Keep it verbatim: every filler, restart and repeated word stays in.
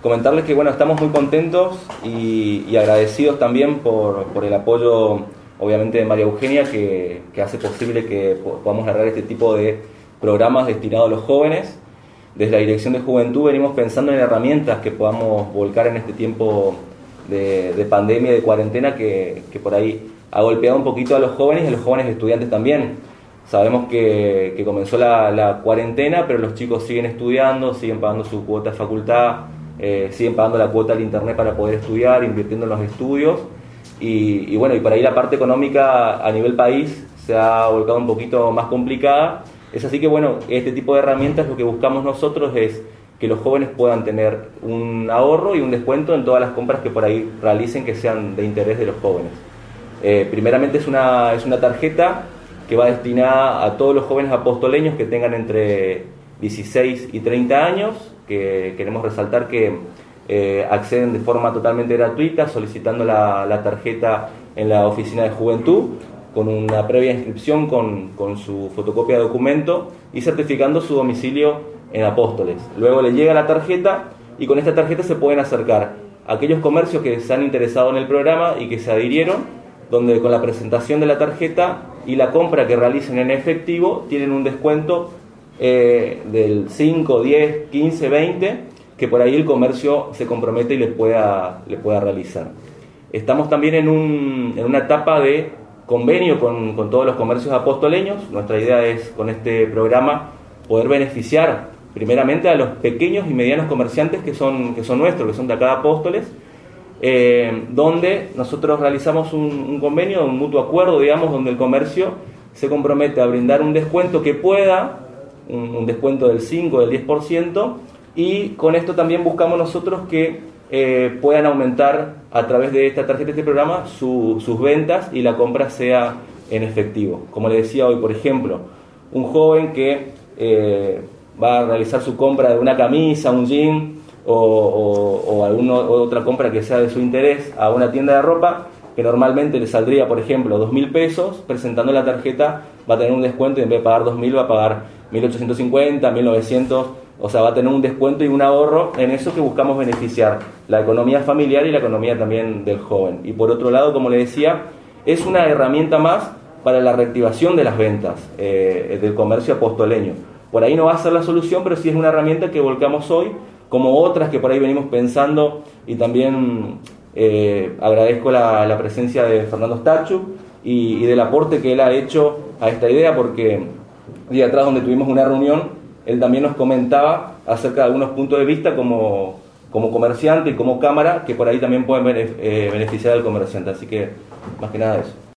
comentarles que bueno, estamos muy contentos y, y agradecidos también por, por el apoyo, obviamente, de María Eugenia, que, que hace posible que podamos largar este tipo de programas destinados a los jóvenes. Desde la Dirección de Juventud venimos pensando en herramientas que podamos volcar en este tiempo de, de pandemia y de cuarentena que, que por ahí ha golpeado un poquito a los jóvenes y a los jóvenes estudiantes también. Sabemos que, que comenzó la, la cuarentena, pero los chicos siguen estudiando, siguen pagando su cuota de facultad, eh, siguen pagando la cuota del internet para poder estudiar, invirtiendo en los estudios. Y, y bueno, y por ahí la parte económica a nivel país se ha volcado un poquito más complicada. Es así que bueno, este tipo de herramientas lo que buscamos nosotros es que los jóvenes puedan tener un ahorro y un descuento en todas las compras que por ahí realicen que sean de interés de los jóvenes. Eh, primeramente es una, es una tarjeta que va destinada a todos los jóvenes apostoleños que tengan entre dieciséis y treinta años, que queremos resaltar que eh, acceden de forma totalmente gratuita solicitando la, la tarjeta en la oficina de juventud, con una previa inscripción con, con su fotocopia de documento y certificando su domicilio en Apóstoles. Luego le llega la tarjeta y con esta tarjeta se pueden acercar a aquellos comercios que se han interesado en el programa y que se adhirieron, donde con la presentación de la tarjeta y la compra que realicen en efectivo tienen un descuento eh, del cinco, diez, quince, veinte, que por ahí el comercio se compromete y les pueda, le pueda realizar. Estamos también en, un, en una etapa de convenio con, con todos los comercios apostoleños. Nuestra idea es con este programa poder beneficiar primeramente a los pequeños y medianos comerciantes que son, que son nuestros, que son de acá de Apóstoles, eh, donde nosotros realizamos un, un convenio, un mutuo acuerdo, digamos, donde el comercio se compromete a brindar un descuento que pueda, un, un descuento del cinco, del diez por ciento, y con esto también buscamos nosotros que Eh, puedan aumentar a través de esta tarjeta, de este programa, su, sus ventas y la compra sea en efectivo. Como le decía hoy, por ejemplo, un joven que eh, va a realizar su compra de una camisa, un jean o, o, o alguna otra compra que sea de su interés a una tienda de ropa, que normalmente le saldría, por ejemplo, dos mil pesos, presentando la tarjeta va a tener un descuento y en vez de pagar dos mil va a pagar mil ochocientos cincuenta, mil novecientos. O sea, va a tener un descuento y un ahorro en eso que buscamos beneficiar, la economía familiar y la economía también del joven. Y por otro lado, como le decía, es una herramienta más para la reactivación de las ventas eh, del comercio apostoleño. Por ahí no va a ser la solución, pero sí es una herramienta que volcamos hoy, como otras que por ahí venimos pensando, y también eh, agradezco la, la presencia de Fernando Stachu y, y del aporte que él ha hecho a esta idea, porque el día atrás donde tuvimos una reunión, él también nos comentaba acerca de algunos puntos de vista como, como comerciante y como cámara que por ahí también pueden beneficiar al comerciante. Así que, más que nada eso.